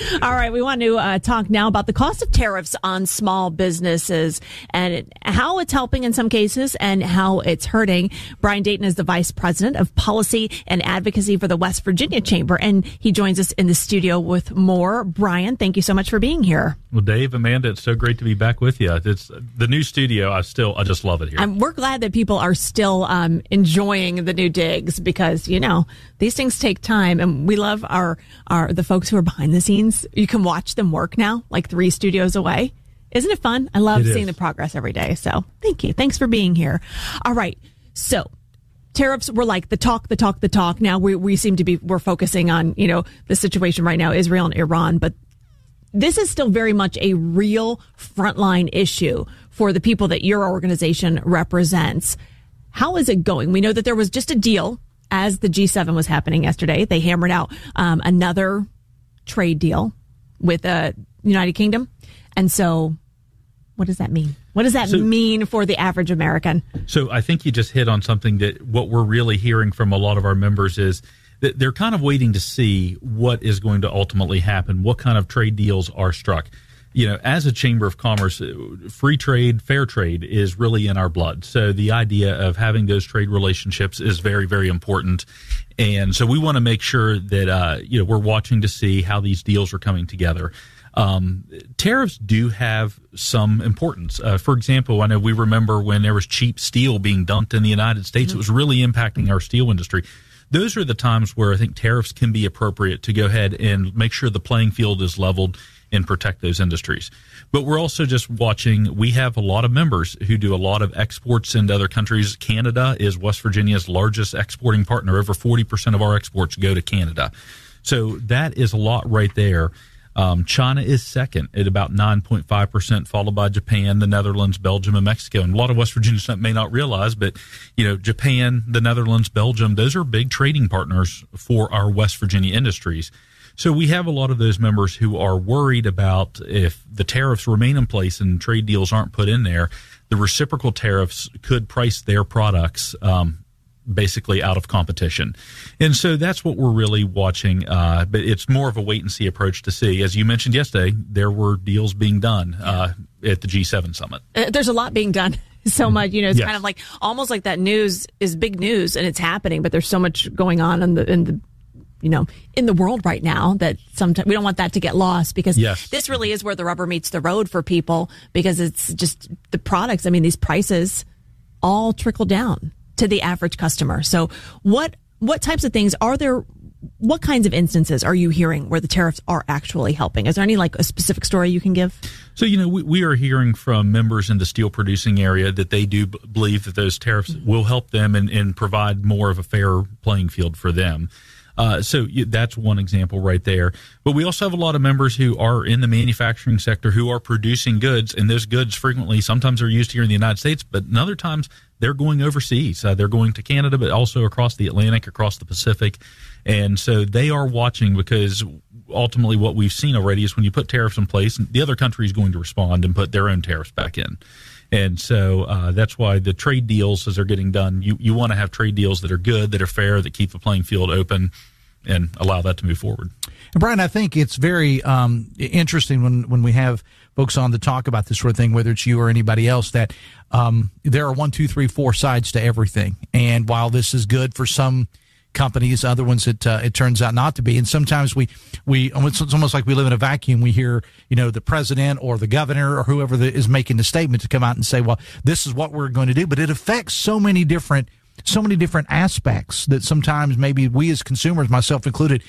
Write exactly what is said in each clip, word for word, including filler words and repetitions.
All right, we want to uh, talk now about the cost of tariffs on small businesses and it, how it's helping in some cases and how it's hurting. Brian Dayton is the Vice President of Policy and Advocacy for the West Virginia Chamber, and he joins us in the studio with more. Brian, thank you so much for being here. Well, Dave, Amanda, it's so great to be back with you. It's the new studio. I still, I just love it here. And we're glad that people are still um, enjoying the new digs because, you know, these things take time, and we love our, our the folks who are behind the scenes. You can watch them work now, like three studios away. Isn't it fun? I love it seeing is. the progress every day. So thank you. Thanks for being here. All right. So tariffs were like the talk, the talk, the talk. Now we, we seem to be, we're focusing on, you know, the situation right now, Israel and Iran, but this is still very much a real frontline issue for the people that your organization represents. How is it going? We know that there was just a deal as the G seven was happening yesterday. They hammered out um, another trade deal with the uh, United Kingdom. And so what does that mean? What does that so, mean for the average American? So I think you just hit on something that what we're really hearing from a lot of our members is that they're kind of waiting to see what is going to ultimately happen, what kind of trade deals are struck. You know, as a Chamber of Commerce, free trade, fair trade is really in our blood. So the idea of having those trade relationships is very, very important. And so we want to make sure that, uh, you know, we're watching to see how these deals are coming together. Um, tariffs do have some importance. Uh, for example, I know we remember when there was cheap steel being dumped in the United States, mm-hmm. It was really impacting our steel industry. Those are the times where I think tariffs can be appropriate to go ahead and make sure the playing field is leveled and protect those industries. But we're also just watching. We have a lot of members who do a lot of exports into other countries. Canada is West Virginia's largest exporting partner. Over forty percent of our exports go to Canada. So that is a lot right there. Um, China is second at about nine point five percent, followed by Japan, the Netherlands, Belgium, and Mexico. And a lot of West Virginians may not realize, but, you know, Japan, the Netherlands, Belgium, those are big trading partners for our West Virginia industries. So we have a lot of those members who are worried about if the tariffs remain in place and trade deals aren't put in there, the reciprocal tariffs could price their products um, basically out of competition. And so that's what we're really watching. Uh, but it's more of a wait-and-see approach to see. As you mentioned yesterday, there were deals being done uh, at the G seven summit. Uh, there's a lot being done. So much, you know, it's yes. kind of like almost like that news is big news and it's happening, but there's so much going on in the in the you know, in the world right now that sometimes we don't want that to get lost because yes. this really is where the rubber meets the road for people because it's just the products. I mean, these prices all trickle down to the average customer. So what, what types of things are there? What kinds of instances are you hearing where the tariffs are actually helping? Is there any like a specific story you can give? So, you know, we, we are hearing from members in the steel producing area that they do b- believe that those tariffs mm-hmm. will help them and, and provide more of a fair playing field for them. Uh, so that's one example right there. But we also have a lot of members who are in the manufacturing sector who are producing goods, and those goods frequently, sometimes are used here in the United States, but in other times they're going overseas. Uh, they're going to Canada, but also across the Atlantic, across the Pacific. And so they are watching because ultimately what we've seen already is when you put tariffs in place, the other country is going to respond and put their own tariffs back in. And so uh, that's why the trade deals, as they're getting done, you, you want to have trade deals that are good, that are fair, that keep the playing field open and allow that to move forward. And Brian, I think it's very um, interesting when, when we have folks on to talk about this sort of thing, whether it's you or anybody else, that um, there are one, two, three, four sides to everything. And while this is good for some companies, other ones it uh, it turns out not to be. And sometimes we we it's almost like we live in a vacuum. We hear, you know, the president or the governor or whoever the, is making the statement to come out and say, well, this is what we're going to do. But it affects so many different so many different aspects that sometimes maybe we as consumers, myself included,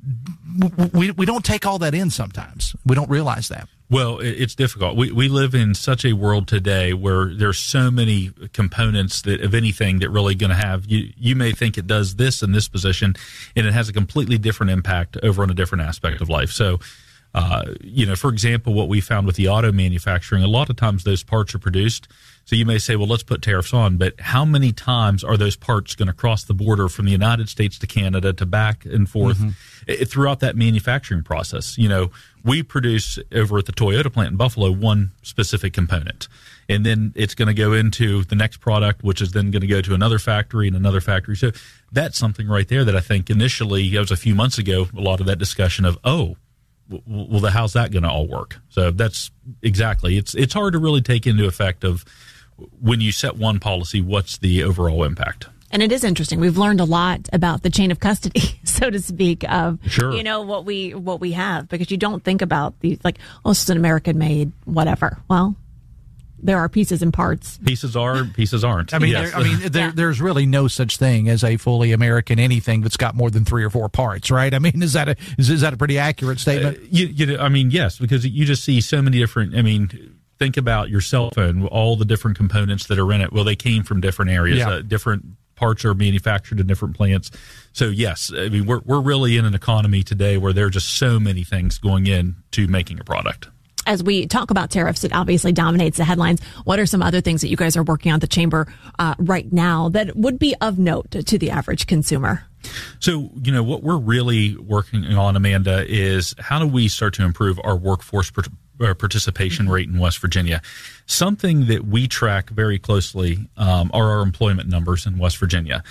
we we don't take all that in sometimes. We don't realize that. Well, it's difficult. We we live in such a world today where there's so many components that, of anything, that really going to have, you, you may think it does this in this position, and it has a completely different impact over on a different aspect of life. So, uh, you know, for example, what we found with the auto manufacturing, a lot of times those parts are produced. So you may say, well, let's put tariffs on, but how many times are those parts going to cross the border from the United States to Canada to back and forth mm-hmm. throughout that manufacturing process? You know, we produce over at the Toyota plant in Buffalo one specific component, and then it's going to go into the next product, which is then going to go to another factory and another factory. So that's something right there that I think initially, it was a few months ago, a lot of that discussion of, oh, well, the, how's that going to all work? So that's exactly, it's it's hard to really take into effect of when you set one policy, what's the overall impact? And it is interesting. We've learned a lot about the chain of custody, so to speak, of, sure. you know, what we what we have, because you don't think about these like, oh, this is an American-made whatever. Well, there are pieces and parts. Pieces are, pieces aren't. I mean, yes. there, I mean, there, yeah. there's really no such thing as a fully American anything that's got more than three or four parts, right? I mean, is that a is, is that a pretty accurate statement? Uh, you, you, I mean, yes, because you just see so many different. I mean, think about your cell phone, all the different components that are in it. Well, they came from different areas, Yeah. uh, different parts are manufactured in different plants. So yes, I mean, we're we're really in an economy today where there are just so many things going in to making a product. As we talk about tariffs, it obviously dominates the headlines. What are some other things that you guys are working on at the chamber uh, right now that would be of note to the average consumer? So, you know, what we're really working on, Amanda, is how do we start to improve our workforce part- uh, participation mm-hmm. rate in West Virginia? Something that we track very closely um, are our employment numbers in West Virginia.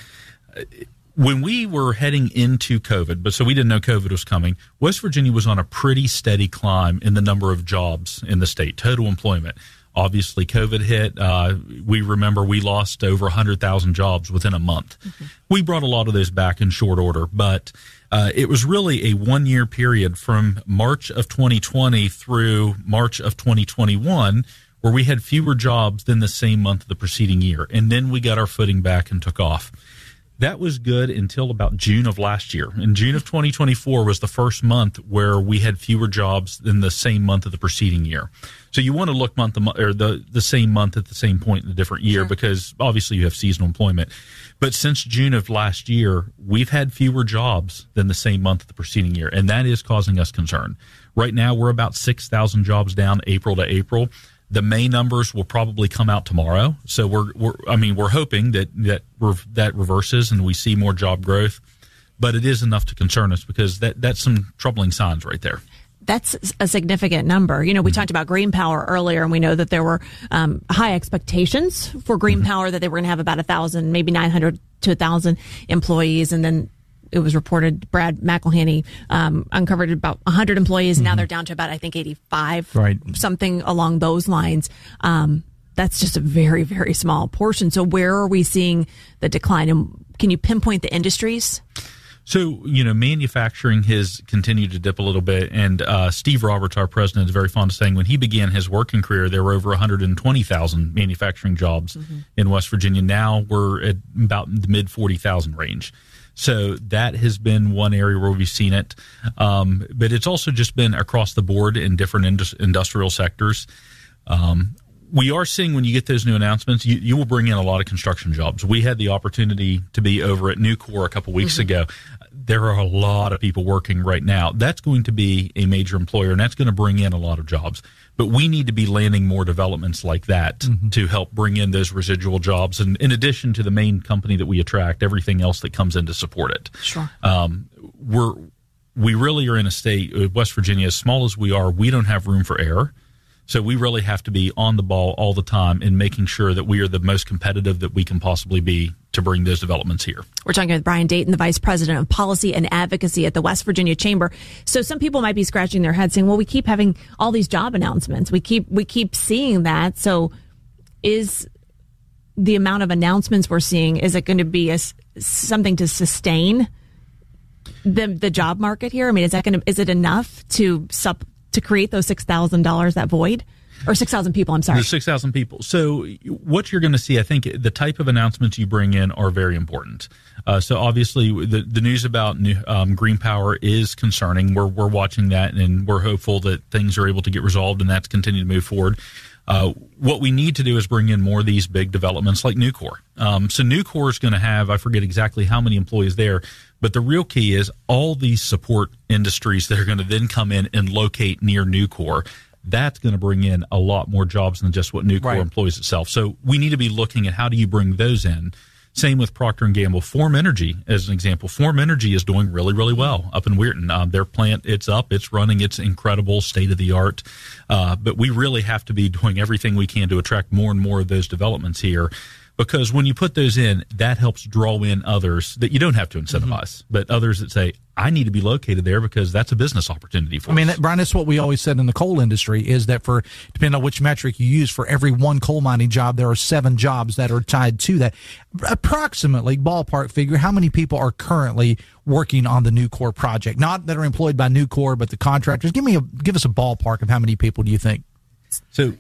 When we were heading into COVID, but so we didn't know COVID was coming, West Virginia was on a pretty steady climb in the number of jobs in the state, total employment. Obviously, COVID hit. Uh, we remember we lost over one hundred thousand jobs within a month. Mm-hmm. We brought a lot of those back in short order, but uh, it was really a one-year period from March of twenty twenty through March of twenty twenty-one where we had fewer jobs than the same month of the preceding year. And then we got our footing back and took off. That was good until about June of last year. In June of twenty twenty-four was the first month where we had fewer jobs than the same month of the preceding year. So you want to look month to month, or the, the same month at the same point in a different year, sure. because obviously you have seasonal employment. But since June of last year, we've had fewer jobs than the same month of the preceding year, and that is causing us concern. Right now, we're about six thousand jobs down April to April. The May numbers will probably come out tomorrow. So we're, we're I mean, we're hoping that that that reverses and we see more job growth. But it is enough to concern us because that that's some troubling signs right there. That's a significant number. You know, we mm-hmm. talked about green power earlier, and we know that there were um, high expectations for green mm-hmm. power, that they were going to have about a thousand, maybe nine hundred to a thousand employees, and then it was reported Brad McElhaney um, uncovered about one hundred employees. Mm-hmm. Now they're down to about, I think, eighty-five, right. something along those lines. Um, that's just a very, very small portion. So where are we seeing the decline? And can you pinpoint the industries? So, you know, manufacturing has continued to dip a little bit. And uh, Steve Roberts, our president, is very fond of saying when he began his working career, there were over one hundred twenty thousand manufacturing jobs mm-hmm. in West Virginia. Now we're at about the mid forty thousand range. So that has been one area where we've seen it. Um, but it's also just been across the board in different indus- industrial sectors. Um, we are seeing when you get those new announcements, you, you will bring in a lot of construction jobs. We had the opportunity to be over at Nucor a couple weeks mm-hmm. ago. There are a lot of people working right now. That's going to be a major employer, and that's going to bring in a lot of jobs. But we need to be landing more developments like that mm-hmm. to help bring in those residual jobs. And in addition to the main company that we attract, everything else that comes in to support it. Sure. Um, we're, we really are in a state, West Virginia, as small as we are, we don't have room for error. So we really have to be on the ball all the time in making sure that we are the most competitive that we can possibly be to bring those developments here. We're talking with Brian Dayton, the Vice President of Policy and Advocacy at the West Virginia Chamber. So some people might be scratching their heads saying, well, we keep having all these job announcements. We keep we keep seeing that. So is the amount of announcements we're seeing, is it going to be a, something to sustain the the job market here? I mean, is that going to is it enough to sup to create those six thousand dollars, that void? Or six thousand people, I'm sorry. The six thousand people. So what you're going to see, I think the type of announcements you bring in are very important. Uh, so obviously the, the news about new, um, green power is concerning. We're, we're watching that, and we're hopeful that things are able to get resolved and that's continue to move forward. Uh, what we need to do is bring in more of these big developments like Nucor. Um, so Nucor is going to have, I forget exactly how many employees there, but the real key is all these support industries that are going to then come in and locate near Nucor. That's going to bring in a lot more jobs than just what Nucor right. employs itself. So we need to be looking at how do you bring those in. Same with Procter and Gamble. Form Energy, as an example. Form Energy is doing really, really well up in Weirton. Um, their plant, it's up, it's running, it's incredible, state of the art. Uh, but we really have to be doing everything we can to attract more and more of those developments here. Because when you put those in, that helps draw in others that you don't have to incentivize, mm-hmm. but others that say, I need to be located there because that's a business opportunity for I mean, us. Brian, that's what we always said in the coal industry is that for, depending on which metric you use, for every one coal mining job, there are seven jobs that are tied to that. Approximately, ballpark figure, how many people are currently working on the Nucor project? Not that are employed by Nucor, but the contractors. Give me a, give us a ballpark of how many people do you think? So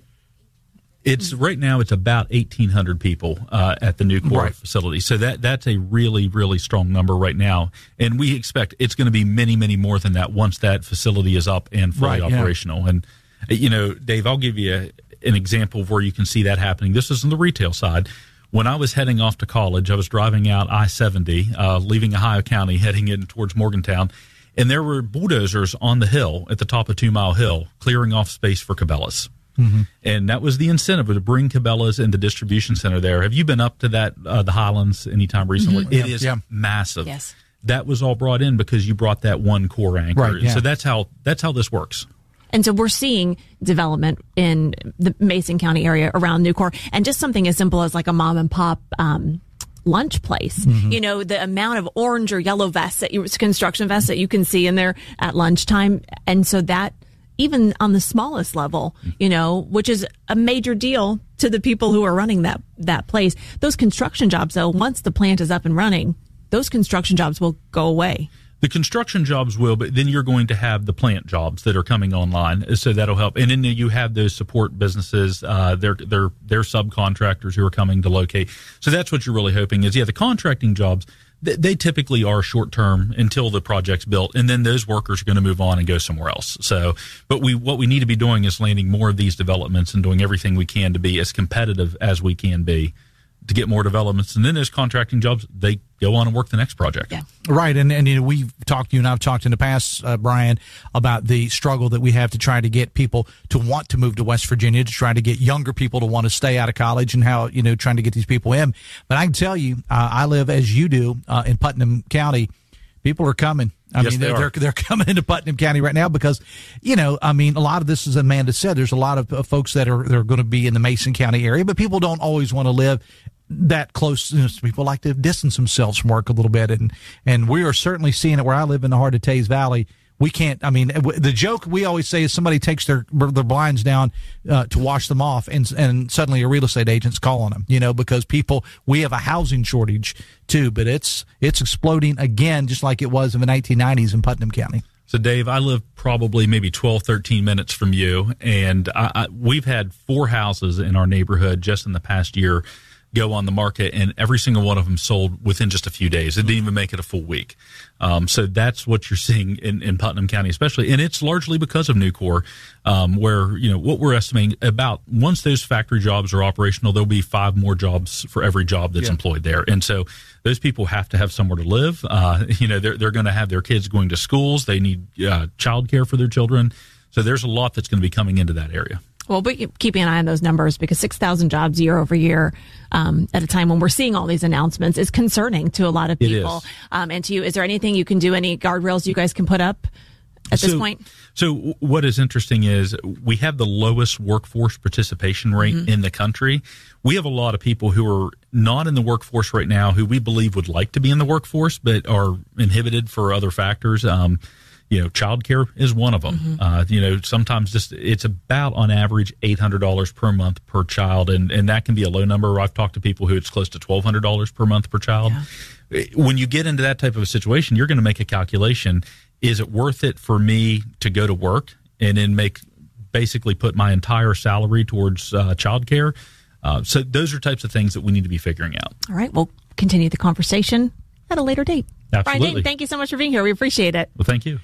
it's right now it's about eighteen hundred people uh, at the Nucor right. facility. So that that's a really, really strong number right now. And we expect it's going to be many, many more than that once that facility is up and fully right, operational. Yeah. And, you know, Dave, I'll give you a, an example of where you can see that happening. This is on the retail side. When I was heading off to college, I was driving out I seventy, uh, leaving Ohio County, heading in towards Morgantown. And there were bulldozers on the hill at the top of Two Mile Hill, clearing off space for Cabela's. Mm-hmm. And that was the incentive to bring Cabela's in the distribution center there. Have you been up to that, uh, the Highlands, anytime recently? Mm-hmm. It yeah. is yeah. massive. Yes. That was all brought in because you brought that one core anchor. Right, yeah. So that's how that's how this works. And so we're seeing development in the Mason County area around Nucor, and just something as simple as like a mom and pop um, lunch place. Mm-hmm. You know, the amount of orange or yellow vests that you construction vests that you can see in there at lunchtime, and so that. Even on the smallest level, you know, which is a major deal to the people who are running that, that place. Those construction jobs, though, once the plant is up and running, those construction jobs will go away. The construction jobs will, but then you're going to have the plant jobs that are coming online, so that'll help. And then you have those support businesses, uh, they're, they're, they're subcontractors who are coming to locate. So that's what you're really hoping is, yeah, the contracting jobs, they typically are short term until the project's built, and then those workers are going to move on and go somewhere else. So, but we what we need to be doing is landing more of these developments and doing everything we can to be as competitive as we can be to get more developments. And then those contracting jobs, they go on and work the next project. Yeah. Right. And, and you know, we've talked, you and I've talked in the past, uh, Brian, about the struggle that we have to try to get people to want to move to West Virginia, to try to get younger people to want to stay out of college, and how, you know, trying to get these people in. But I can tell you, uh, I live as you do uh, in Putnam County. People are coming. I yes, mean, they they're, are. they're they're coming into Putnam County right now because, you know, I mean, a lot of this, as Amanda said, there's a lot of uh, folks that are they're going to be in the Mason County area, but people don't always want to live that close. You know, people like to distance themselves from work a little bit, and and we are certainly seeing it where I live in the heart of Tays Valley. We can't. I mean, the joke we always say is somebody takes their their blinds down uh, to wash them off, and and suddenly a real estate agent's calling them. You know, because people, we have a housing shortage too, but it's it's exploding again, just like it was in the nineteen nineties in Putnam County. So, Dave, I live probably maybe twelve, thirteen minutes from you, and I, I, we've had four houses in our neighborhood just in the past year go on the market, and every single one of them sold within just a few days. It didn't even make it a full week. Um, so that's what you're seeing in, in Putnam County, especially, and it's largely because of Nucor, um, where, you know, what we're estimating about once those factory jobs are operational, there'll be five more jobs for every job that's yeah. employed there. And so those people have to have somewhere to live. Uh, you know, they're, they're going to have their kids going to schools. They need uh, childcare for their children. So there's a lot that's going to be coming into that area. Well, but keeping an eye on those numbers, because six thousand jobs year over year um, at a time when we're seeing all these announcements is concerning to a lot of people. Um, and to you, is there anything you can do, any guardrails you guys can put up at so, this point? So what is interesting is we have the lowest workforce participation rate mm-hmm. in the country. We have a lot of people who are not in the workforce right now who we believe would like to be in the workforce but are inhibited for other factors. Um You know, childcare is one of them. Mm-hmm. Uh, you know, sometimes just it's about on average eight hundred dollars per month per child, and, and that can be a low number. I've talked to people who it's close to twelve hundred dollars per month per child. Yeah. When you get into that type of a situation, you're going to make a calculation. Is it worth it for me to go to work and then make basically put my entire salary towards uh, childcare? Uh, so those are types of things that we need to be figuring out. All right, we'll continue the conversation at a later date. Absolutely. Brian Dayton, thank you so much for being here. We appreciate it. Well, thank you.